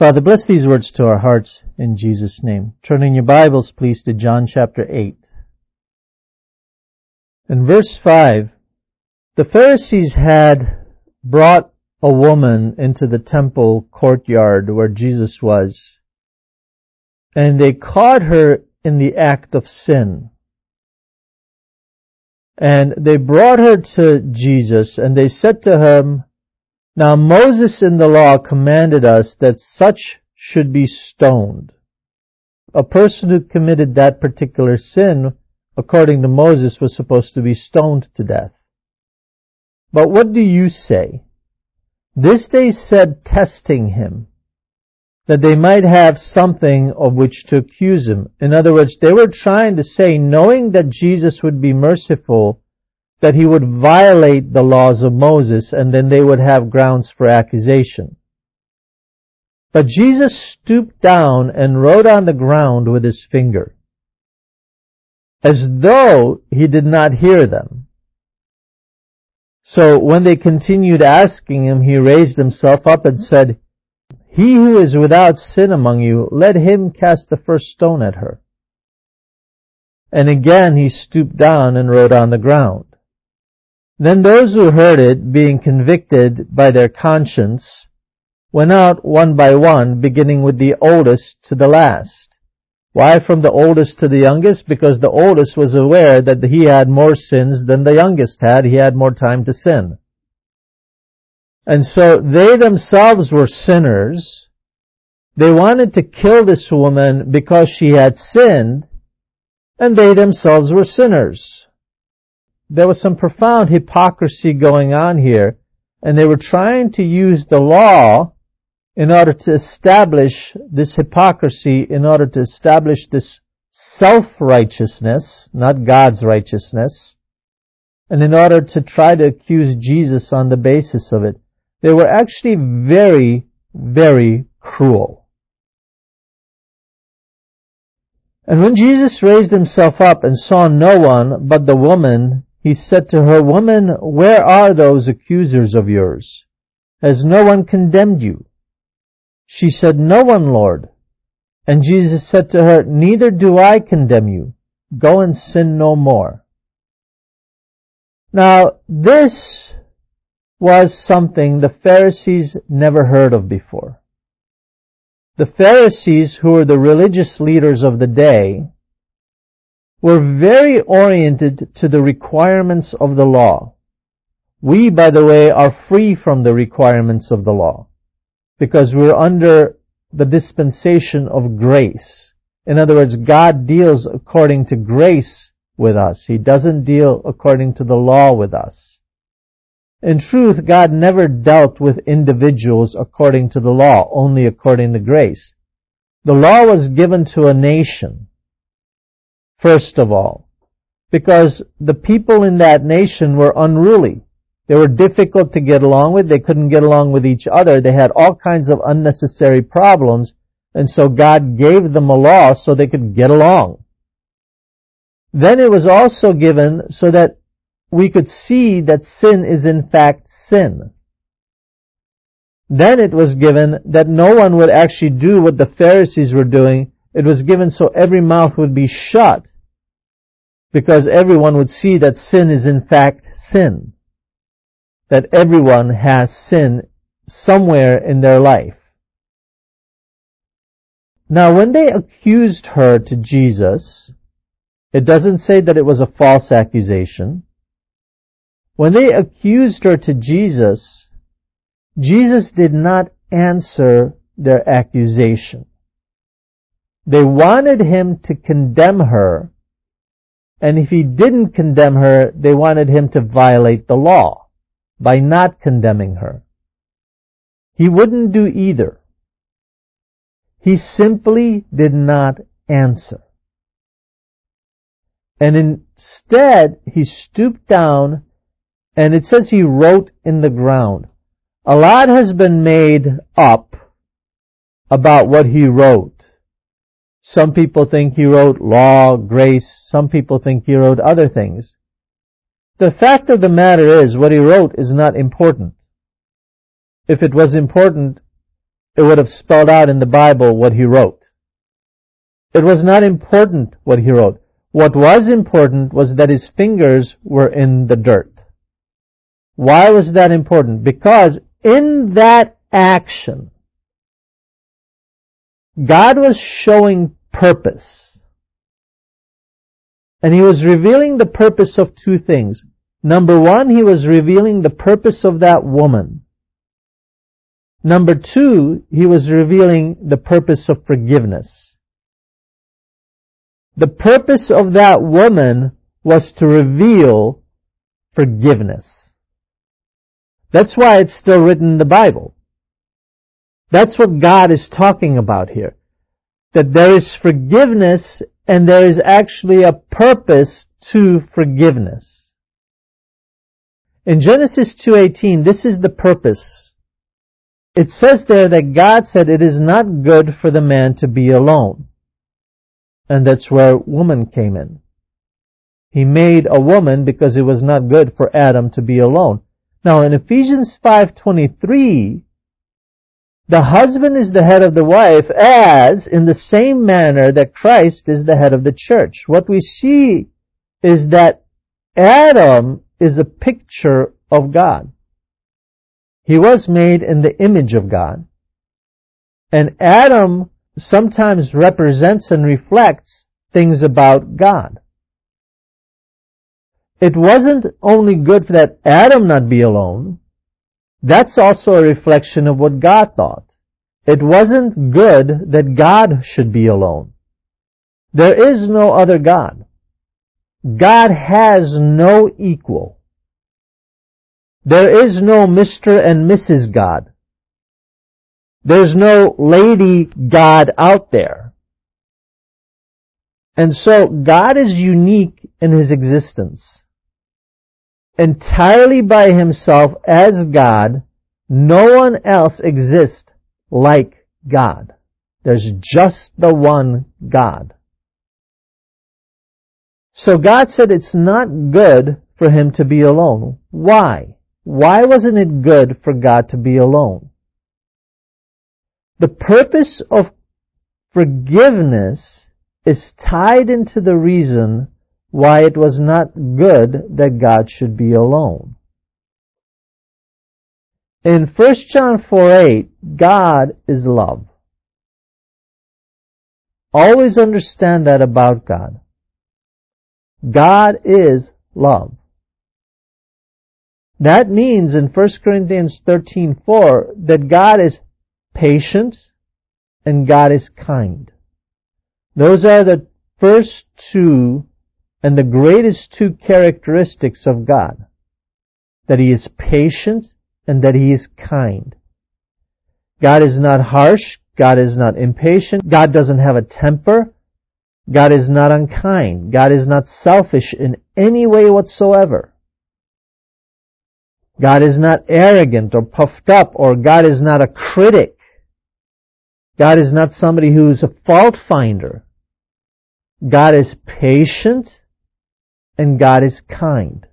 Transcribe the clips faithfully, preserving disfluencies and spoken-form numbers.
Father, bless these words to our hearts in Jesus' name. Turn in your Bibles, please, to John chapter eight. In verse five, the Pharisees had brought a woman into the temple courtyard where Jesus was, and they caught her in the act of sin. And they brought her to Jesus, and they said to him, "Now Moses in the law commanded us that such should be stoned." A person who committed that particular sin, according to Moses, was supposed to be stoned to death. But what do you say? This they said, testing him, that they might have something of which to accuse him. In other words, they were trying to say, knowing that Jesus would be merciful, that he would violate the laws of Moses, and then they would have grounds for accusation. But Jesus stooped down and wrote on the ground with his finger, as though he did not hear them. So when they continued asking him, he raised himself up and said, "He who is without sin among you, let him cast the first stone at her." And again he stooped down and wrote on the ground. Then those who heard it, being convicted by their conscience, went out one by one, beginning with the oldest to the last. Why from the oldest to the youngest? Because the oldest was aware that he had more sins than the youngest had. He had more time to sin. And so they themselves were sinners. They wanted to kill this woman because she had sinned, and they themselves were sinners. There was some profound hypocrisy going on here, and they were trying to use the law in order to establish this hypocrisy, in order to establish this self-righteousness, not God's righteousness, and in order to try to accuse Jesus on the basis of it. They were actually very, very cruel. And when Jesus raised himself up and saw no one but the woman, he said to her, "Woman, where are those accusers of yours? Has no one condemned you?" She said, "No one, Lord." And Jesus said to her, "Neither do I condemn you. Go and sin no more." Now, this was something the Pharisees never heard of before. The Pharisees, who were the religious leaders of the day, were very oriented to the requirements of the law. We, by the way, are free from the requirements of the law, because we're under the dispensation of grace. In other words, God deals according to grace with us. He doesn't deal according to the law with us. In truth, God never dealt with individuals according to the law, only according to grace. The law was given to a nation, first of all, because the people in that nation were unruly. They were difficult to get along with. They couldn't get along with each other. They had all kinds of unnecessary problems, and so God gave them a law so they could get along. Then it was also given so that we could see that sin is in fact sin. Then it was given that no one would actually do what the Pharisees were doing. It was given so every mouth would be shut, because everyone would see that sin is in fact sin. That everyone has sin somewhere in their life. Now, when they accused her to Jesus, it doesn't say that it was a false accusation. When they accused her to Jesus, Jesus did not answer their accusation. They wanted him to condemn her, and if he didn't condemn her, they wanted him to violate the law by not condemning her. He wouldn't do either. He simply did not answer. And instead, he stooped down, and it says he wrote in the ground. A lot has been made up about what he wrote. Some people think he wrote law, grace. Some people think he wrote other things. The fact of the matter is, what he wrote is not important. If it was important, it would have spelled out in the Bible what he wrote. It was not important what he wrote. What was important was that his fingers were in the dirt. Why was that important? Because in that action, God was showing purpose. And he was revealing the purpose of two things. Number one, he was revealing the purpose of that woman. Number two, he was revealing the purpose of forgiveness. The purpose of that woman was to reveal forgiveness. That's why it's still written in the Bible. That's what God is talking about here. That there is forgiveness and there is actually a purpose to forgiveness. In Genesis two eighteen, this is the purpose. It says there that God said it is not good for the man to be alone. And that's where woman came in. He made a woman because it was not good for Adam to be alone. Now in Ephesians five twenty-three, the husband is the head of the wife as in the same manner that Christ is the head of the church. What we see is that Adam is a picture of God. He was made in the image of God. And Adam sometimes represents and reflects things about God. It wasn't only good for that Adam not be alone. That's also a reflection of what God thought. It wasn't good that God should be alone. There is no other God. God has no equal. There is no Mister and Missus God. There's no lady God out there. And so God is unique in His existence. Entirely by Himself as God, no one else exists like God. There's just the one God. So God said it's not good for him to be alone. Why? Why wasn't it good for God to be alone? The purpose of forgiveness is tied into the reason why it was not good that God should be alone. In First John four eight, God is love. Always understand that about God. God is love. That means in First Corinthians thirteen four that God is patient and God is kind. Those are the first two and the greatest two characteristics of God. That He is patient and that He is kind. God is not harsh. God is not impatient. God doesn't have a temper. God is not unkind. God is not selfish in any way whatsoever. God is not arrogant or puffed up, or God is not a critic. God is not somebody who's a fault finder. God is patient and God is kind.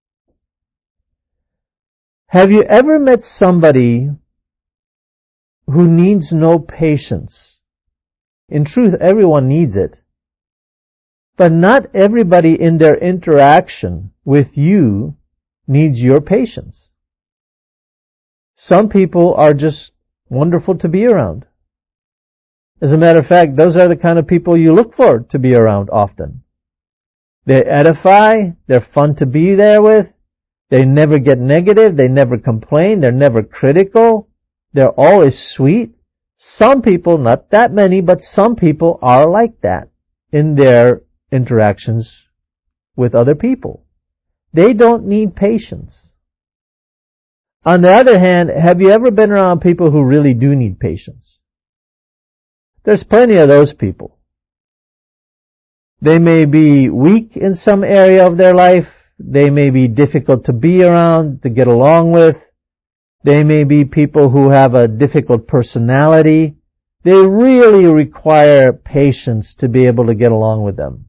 Have you ever met somebody who needs no patience? In truth, everyone needs it. But not everybody in their interaction with you needs your patience. Some people are just wonderful to be around. As a matter of fact, those are the kind of people you look for to be around often. They edify, they're fun to be there with, they never get negative, they never complain, they're never critical, they're always sweet. Some people, not that many, but some people are like that in their interactions with other people. They don't need patience. On the other hand, have you ever been around people who really do need patience? There's plenty of those people. They may be weak in some area of their life. They may be difficult to be around, to get along with. They may be people who have a difficult personality. They really require patience to be able to get along with them.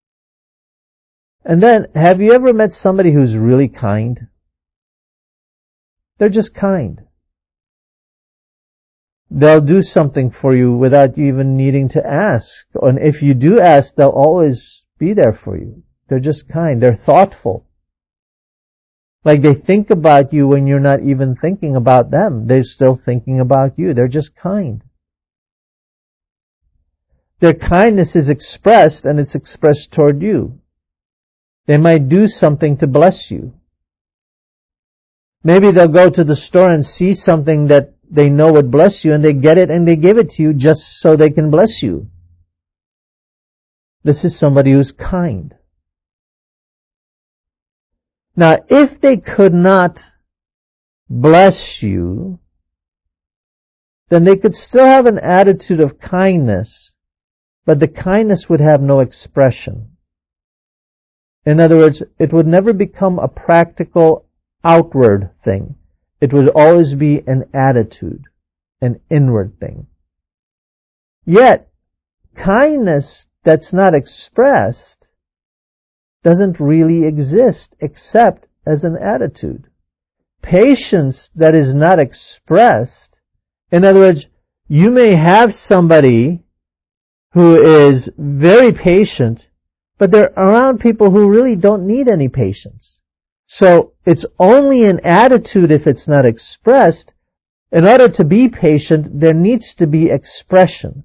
And then, have you ever met somebody who's really kind? They're just kind. they'll do something for you without you even needing to ask. And if you do ask, they'll always be there for you. They're just kind. They're thoughtful. Like they think about you when you're not even thinking about them. They're still thinking about you. They're just kind. Their kindness is expressed, and it's expressed toward you. They might do something to bless you. Maybe they'll go to the store and see something that they know would bless you, and they get it and they give it to you just so they can bless you. This is somebody who's kind. Now, if they could not bless you, then they could still have an attitude of kindness, but the kindness would have no expression. In other words, it would never become a practical outward thing. It would always be an attitude, an inward thing. Yet, kindness that's not expressed doesn't really exist except as an attitude. Patience that is not expressed, in other words, you may have somebody who is very patient, but they're around people who really don't need any patience. So it's only an attitude if it's not expressed. In order to be patient, there needs to be expression.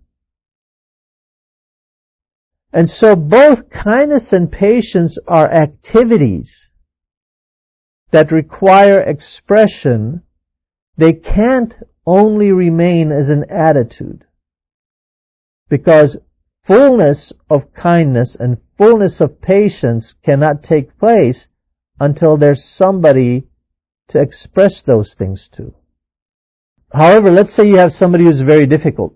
And so both kindness and patience are activities that require expression. They can't only remain as an attitude, because fullness of kindness and fullness of patience cannot take place until there's somebody to express those things to. However, let's say you have somebody who's very difficult,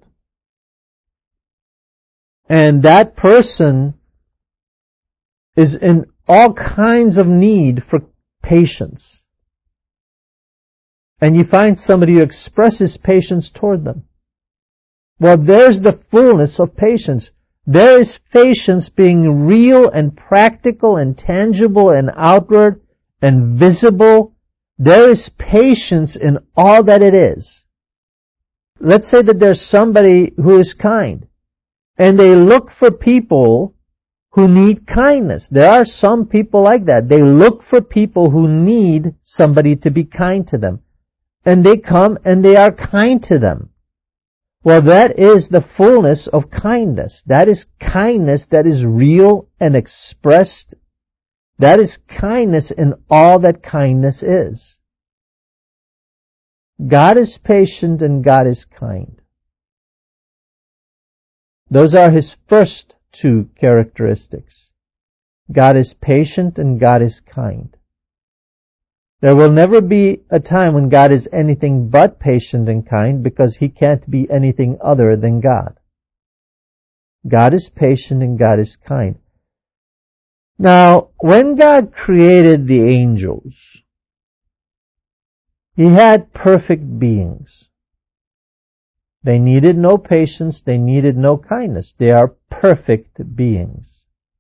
and that person is in all kinds of need for patience. And you find somebody who expresses patience toward them. Well, there's the fullness of patience. There is patience being real and practical and tangible and outward and visible. There is patience in all that it is. Let's say that there's somebody who is kind, and they look for people who need kindness. There are some people like that. They look for people who need somebody to be kind to them. And they come and they are kind to them. Well, that is the fullness of kindness. That is kindness that is real and expressed. That is kindness in all that kindness is. God is patient and God is kind. Those are His first two characteristics. God is patient and God is kind. There will never be a time when God is anything but patient and kind, because He can't be anything other than God. God is patient and God is kind. Now, when God created the angels, He had perfect beings. They needed no patience, they needed no kindness. They are perfect beings.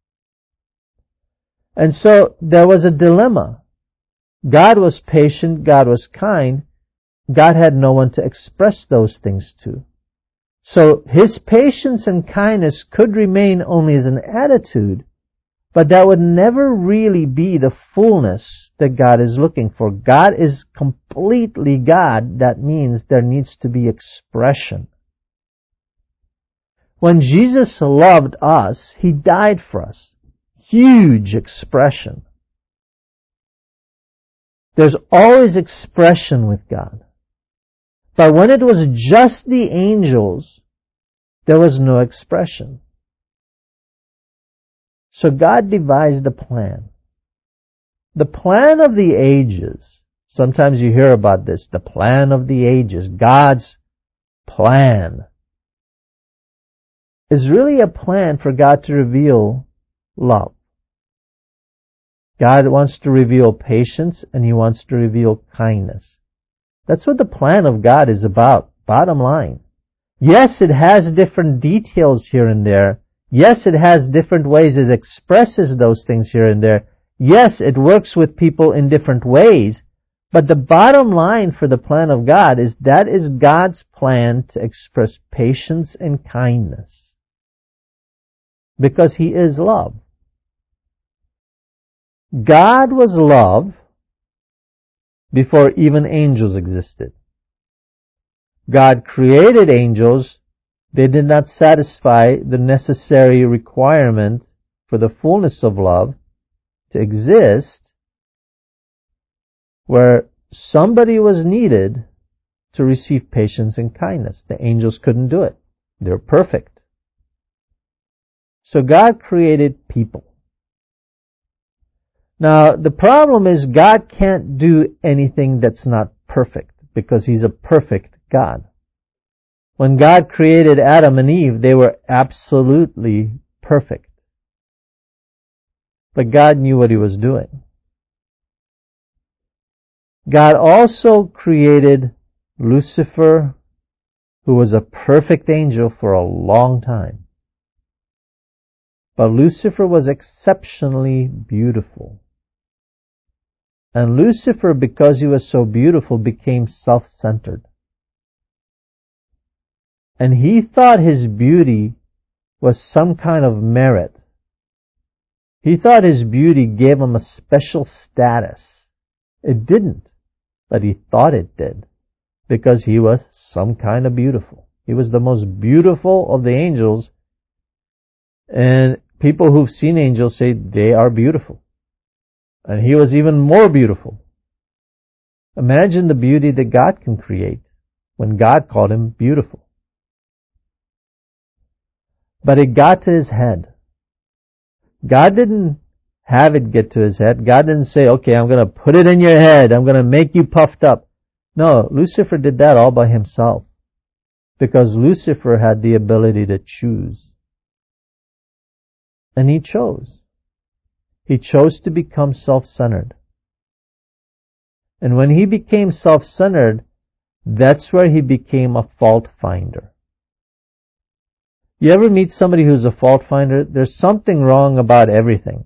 And so there was a dilemma. God was patient, God was kind. God had no one to express those things to. So His patience and kindness could remain only as an attitude, but that would never really be the fullness that God is looking for. God is completely God. That means there needs to be expression. When Jesus loved us, He died for us. Huge expression. There's always expression with God. But when it was just the angels, there was no expression. So God devised a plan. The plan of the ages. Sometimes you hear about this, the plan of the ages. God's plan is really a plan for God to reveal love. God wants to reveal patience, and He wants to reveal kindness. That's what the plan of God is about, bottom line. Yes, it has different details here and there. Yes, it has different ways it expresses those things here and there. Yes, it works with people in different ways. But the bottom line for the plan of God is that is God's plan to express patience and kindness. Because He is love. God was love before even angels existed. God created angels. They did not satisfy the necessary requirement for the fullness of love to exist, where somebody was needed to receive patience and kindness. The angels couldn't do it. They're perfect. So God created people. Now, the problem is God can't do anything that's not perfect, because He's a perfect God. When God created Adam and Eve, they were absolutely perfect. But God knew what He was doing. God also created Lucifer, who was a perfect angel for a long time. But Lucifer was exceptionally beautiful. And Lucifer, because he was so beautiful, became self-centered. And he thought his beauty was some kind of merit. He thought his beauty gave him a special status. It didn't, but he thought it did, because he was some kind of beautiful. He was the most beautiful of the angels, and people who've seen angels say they are beautiful. And he was even more beautiful. Imagine the beauty that God can create when God called him beautiful. But it got to his head. God didn't have it get to his head. God didn't say, okay, I'm going to put it in your head. I'm going to make you puffed up. No, Lucifer did that all by himself, because Lucifer had the ability to choose. And he chose. He chose to become self-centered. And when he became self-centered, that's where he became a fault finder. You ever meet somebody who's a fault finder? There's something wrong about everything.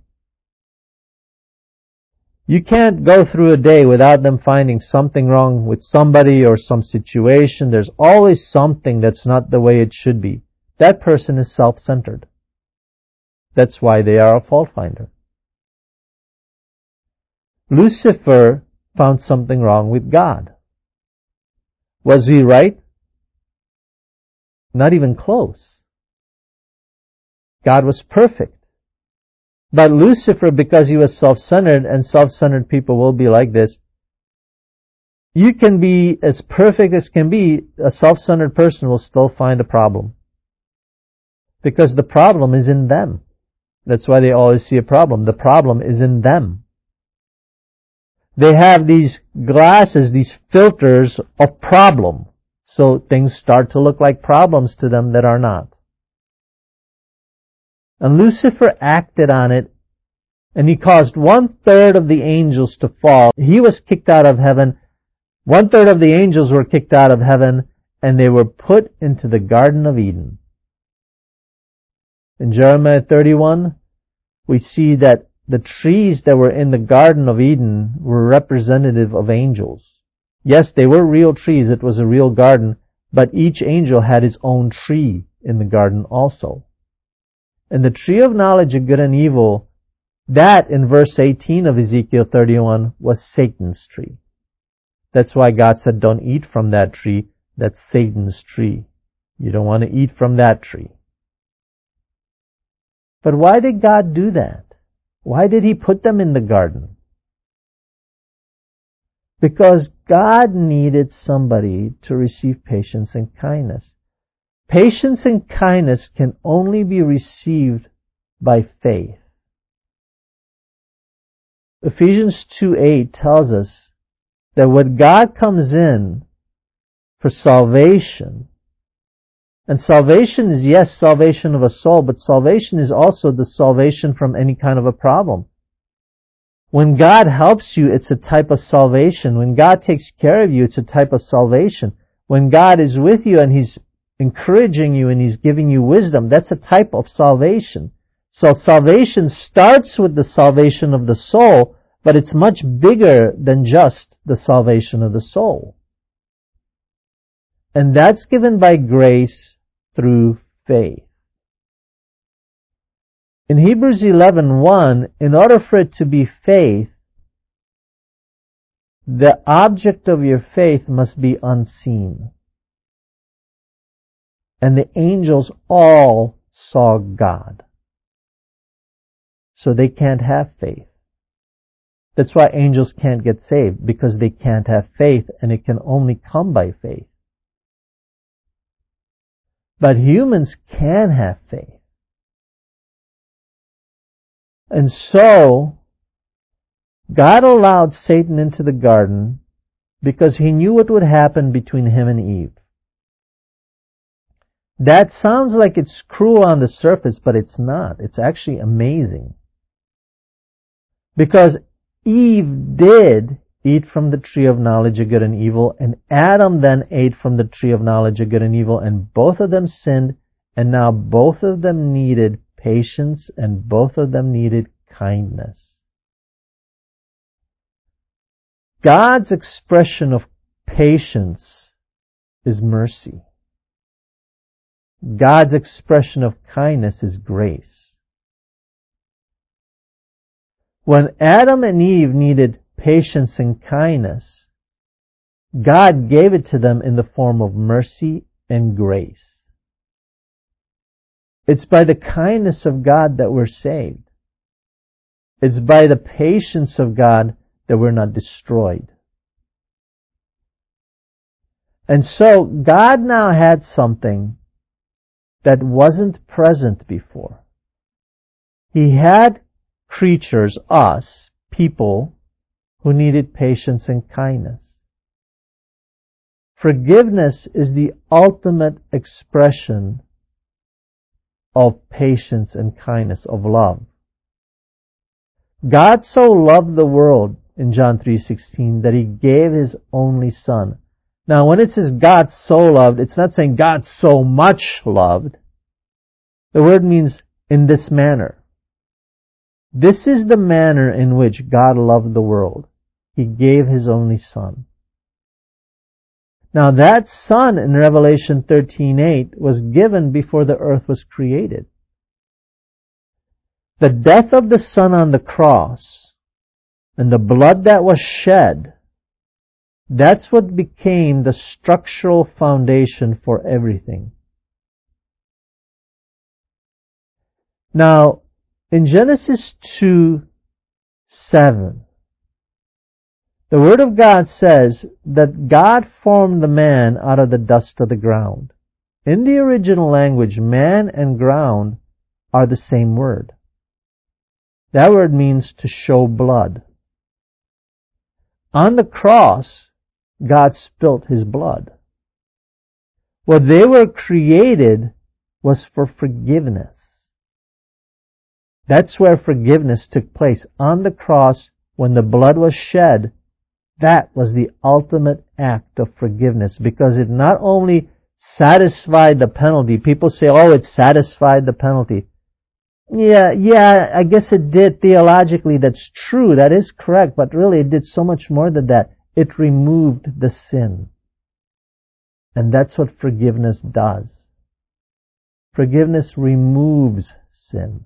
You can't go through a day without them finding something wrong with somebody or some situation. There's always something that's not the way it should be. That person is self-centered. That's why they are a fault finder. Lucifer found something wrong with God. Was he right? Not even close. God was perfect. But Lucifer, because he was self-centered, and self-centered people will be like this, you can be as perfect as can be, a self-centered person will still find a problem. Because the problem is in them. That's why they always see a problem. The problem is in them. They have these glasses, these filters of problem. So things start to look like problems to them that are not. And Lucifer acted on it, and he caused one-third of the angels to fall. He was kicked out of heaven. One-third of the angels were kicked out of heaven, and they were put into the Garden of Eden. In Jeremiah thirty-one, we see that the trees that were in the Garden of Eden were representative of angels. Yes, they were real trees. It was a real garden, but each angel had his own tree in the garden also. And the tree of knowledge of good and evil, that in verse eighteen of Ezekiel thirty-one was Satan's tree. That's why God said, don't eat from that tree. That's Satan's tree. You don't want to eat from that tree. But why did God do that? Why did He put them in the garden? Because God needed somebody to receive patience and kindness. Patience and kindness can only be received by faith. Ephesians two eight tells us that when God comes in for salvation, and salvation is, yes, salvation of a soul, but salvation is also the salvation from any kind of a problem. When God helps you, it's a type of salvation. When God takes care of you, it's a type of salvation. When God is with you and He's encouraging you and He's giving you wisdom, that's a type of salvation. So salvation starts with the salvation of the soul, but it's much bigger than just the salvation of the soul. And that's given by grace through faith. In Hebrews eleven one, in order for it to be faith, the object of your faith must be unseen. And the angels all saw God. So they can't have faith. That's why angels can't get saved, because they can't have faith, and it can only come by faith. But humans can have faith. And so, God allowed Satan into the garden because he knew what would happen between him and Eve. That sounds like it's cruel on the surface, but it's not. It's actually amazing. Because Eve did eat from the tree of knowledge of good and evil, and Adam then ate from the tree of knowledge of good and evil, and both of them sinned, and now both of them needed patience, and both of them needed kindness. God's expression of patience is mercy. God's expression of kindness is grace. When Adam and Eve needed patience and kindness, God gave it to them in the form of mercy and grace. It's by the kindness of God that we're saved. It's by the patience of God that we're not destroyed. And so, God now had something that wasn't present before. He had creatures, us, people, who needed patience and kindness. Forgiveness is the ultimate expression of patience and kindness, of love. God so loved the world, in John three sixteen, that He gave His only Son. Now, when it says God so loved, it's not saying God so much loved. The word means in this manner. This is the manner in which God loved the world. He gave His only Son. Now, that Son in Revelation thirteen eight was given before the earth was created. The death of the Son on the cross and the blood that was shed, that's what became the structural foundation for everything. Now, in Genesis two seven, the Word of God says that God formed the man out of the dust of the ground. In the original language, man and ground are the same word. That word means to show blood. On the cross, God spilt His blood. What they were created was for forgiveness. That's where forgiveness took place. On the cross, when the blood was shed, that was the ultimate act of forgiveness, because it not only satisfied the penalty. People say, oh, it satisfied the penalty. Yeah, yeah, I guess it did theologically. That's true. That is correct. But really, it did so much more than that. It removed the sin. And that's what forgiveness does. Forgiveness removes sin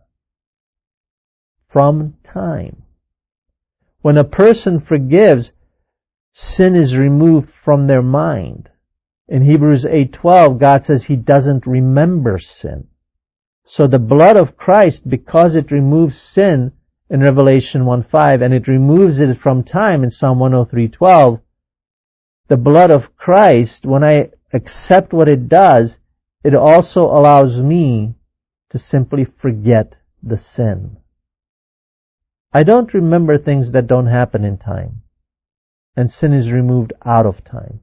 from time. When a person forgives, sin is removed from their mind. In Hebrews eight twelve, God says He doesn't remember sin. So the blood of Christ, because it removes sin in Revelation one five, and it removes it from time in Psalm one oh three twelve, the blood of Christ, when I accept what it does, it also allows me to simply forget the sin. I don't remember things that don't happen in time, and sin is removed out of time.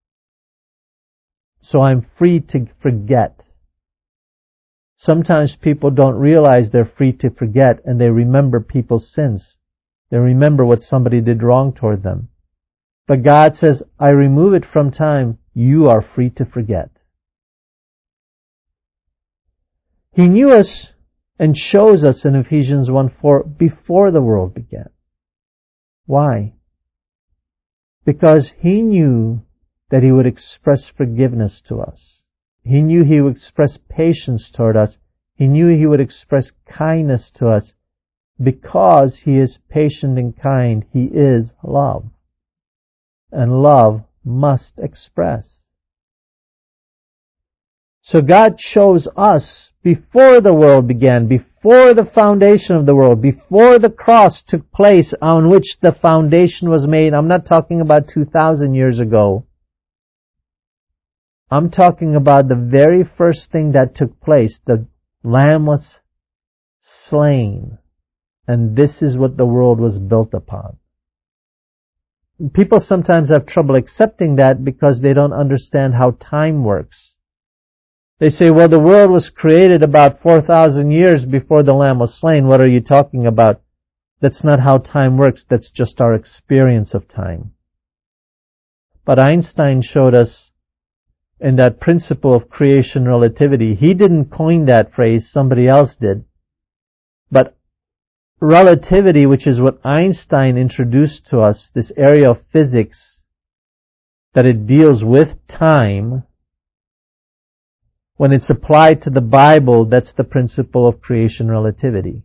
So I'm free to forget. Sometimes people don't realize they're free to forget, and they remember people's sins. They remember what somebody did wrong toward them. But God says, I remove it from time. You are free to forget. He knew us and chose us in Ephesians one four before the world began. Why? Because He knew that He would express forgiveness to us. He knew He would express patience toward us. He knew He would express kindness to us. Because He is patient and kind, He is love. And love must express. So God chose us before the world began, before the foundation of the world, before the cross took place on which the foundation was made. I'm not talking about two thousand years ago. I'm talking about the very first thing that took place. The Lamb was slain. And this is what the world was built upon. People sometimes have trouble accepting that because they don't understand how time works. They say, well, the world was created about four thousand years before the Lamb was slain. What are you talking about? That's not how time works. That's just our experience of time. But Einstein showed us in that principle of creation relativity. He didn't coin that phrase. Somebody else did. But relativity, which is what Einstein introduced to us, this area of physics, that it deals with time, when it's applied to the Bible, that's the principle of creation relativity.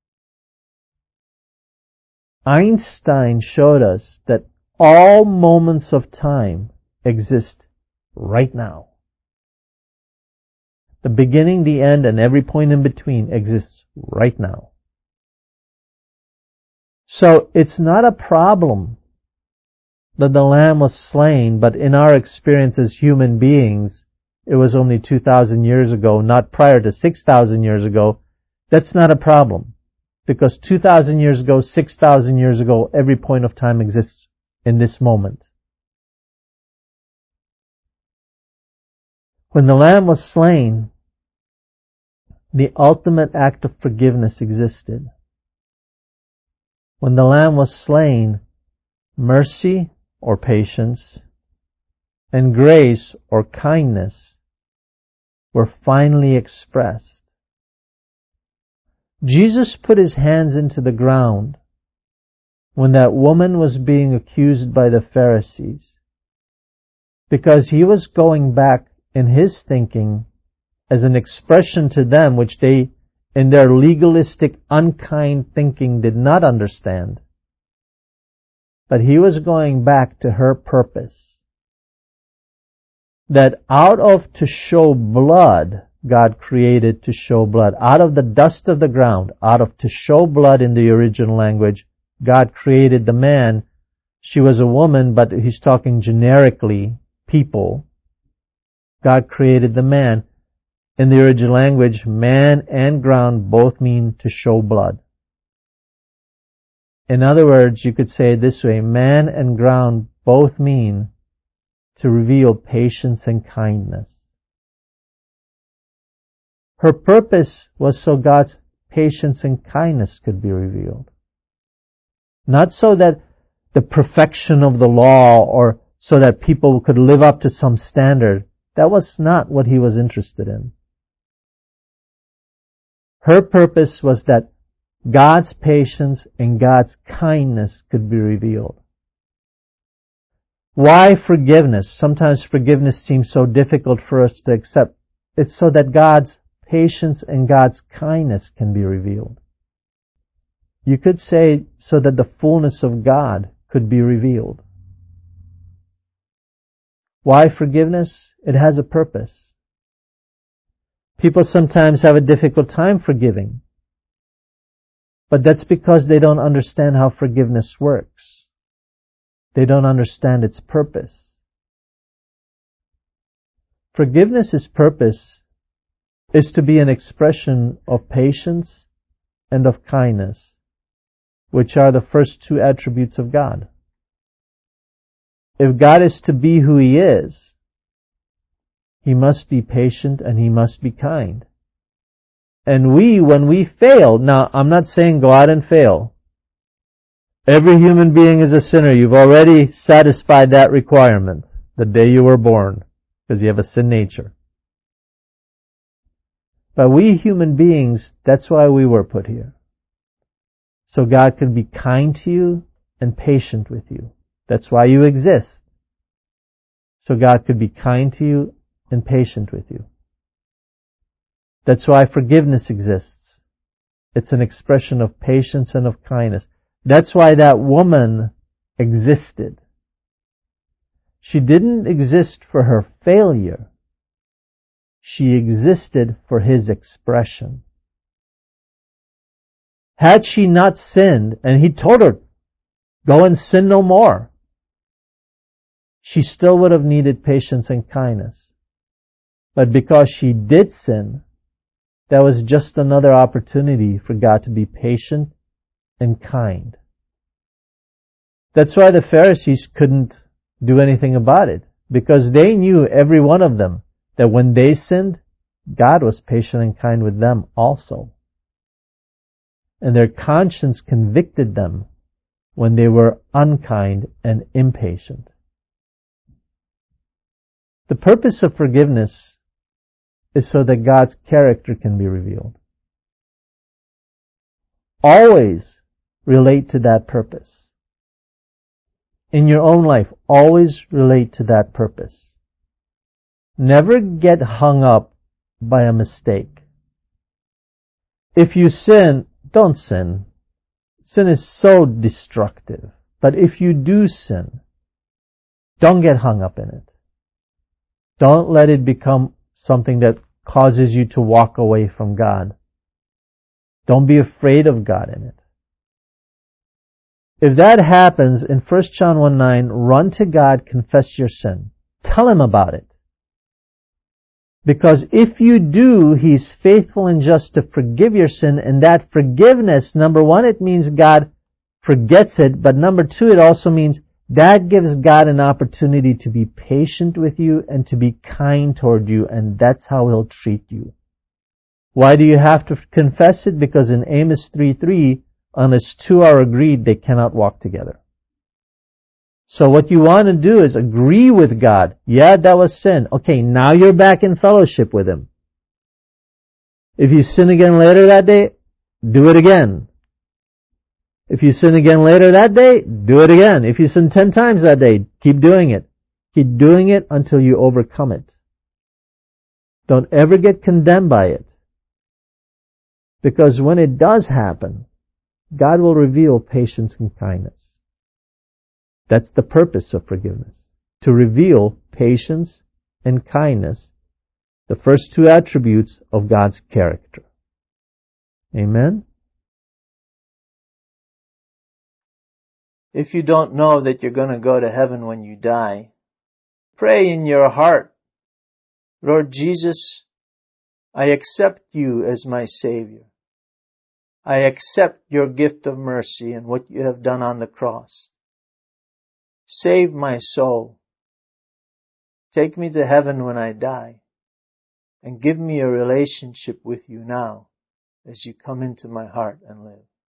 Einstein showed us that all moments of time exist right now. The beginning, the end, and every point in between exists right now. So it's not a problem that the Lamb was slain, but in our experience as human beings, it was only two thousand years ago, not prior to six thousand years ago. That's not a problem. Because two thousand years ago, six thousand years ago, every point of time exists in this moment. When the Lamb was slain, the ultimate act of forgiveness existed. When the Lamb was slain, mercy or patience and grace or kindness were finally expressed. Jesus put His hands into the ground when that woman was being accused by the Pharisees, because He was going back in His thinking as an expression to them which they, in their legalistic, unkind thinking, did not understand. But He was going back to her purpose. That out of to show blood, God created to show blood. Out of the dust of the ground, out of to show blood in the original language, God created the man. She was a woman, but He's talking generically, people. God created the man. In the original language, man and ground both mean to show blood. In other words, you could say it this way, man and ground both mean to reveal patience and kindness. Her purpose was so God's patience and kindness could be revealed. Not so that the perfection of the law or so that people could live up to some standard. That was not what He was interested in. Her purpose was that God's patience and God's kindness could be revealed. Why forgiveness? Sometimes forgiveness seems so difficult for us to accept. It's so that God's patience and God's kindness can be revealed. You could say so that the fullness of God could be revealed. Why forgiveness? It has a purpose. People sometimes have a difficult time forgiving. But that's because they don't understand how forgiveness works. They don't understand its purpose. Forgiveness' purpose is to be an expression of patience and of kindness, which are the first two attributes of God. If God is to be who He is, He must be patient and He must be kind. And we, when we fail, now I'm not saying go out and fail. Every human being is a sinner. You've already satisfied that requirement the day you were born, because you have a sin nature. But we human beings, that's why we were put here. So God can be kind to you and patient with you. That's why you exist. So God could be kind to you and patient with you. That's why forgiveness exists. It's an expression of patience and of kindness. That's why that woman existed. She didn't exist for her failure. She existed for His expression. Had she not sinned, and He told her, go and sin no more, she still would have needed patience and kindness. But because she did sin, that was just another opportunity for God to be patient and kind. That's why the Pharisees couldn't do anything about it, because they knew, every one of them, that when they sinned, God was patient and kind with them also. And their conscience convicted them when they were unkind and impatient. The purpose of forgiveness is so that God's character can be revealed. Always relate to that purpose. In your own life, always relate to that purpose. Never get hung up by a mistake. If you sin, don't sin. Sin is so destructive. But if you do sin, don't get hung up in it. Don't let it become something that causes you to walk away from God. Don't be afraid of God in it. If that happens, in First John one nine, run to God, confess your sin. Tell Him about it. Because if you do, He's faithful and just to forgive your sin, and that forgiveness, number one, it means God forgets it, but number two, it also means that gives God an opportunity to be patient with you and to be kind toward you, and that's how He'll treat you. Why do you have to confess it? Because in Amos three three, unless two are agreed, they cannot walk together. So what you want to do is agree with God. Yeah, that was sin. Okay, now you're back in fellowship with Him. If you sin again later that day, do it again. If you sin again later that day, do it again. If you sin ten times that day, keep doing it. Keep doing it until you overcome it. Don't ever get condemned by it. Because when it does happen, God will reveal patience and kindness. That's the purpose of forgiveness. To reveal patience and kindness, the first two attributes of God's character. Amen? If you don't know that you're going to go to heaven when you die, pray in your heart, Lord Jesus, I accept you as my Savior. I accept your gift of mercy and what you have done on the cross. Save my soul. Take me to heaven when I die, and give me a relationship with you now as you come into my heart and live.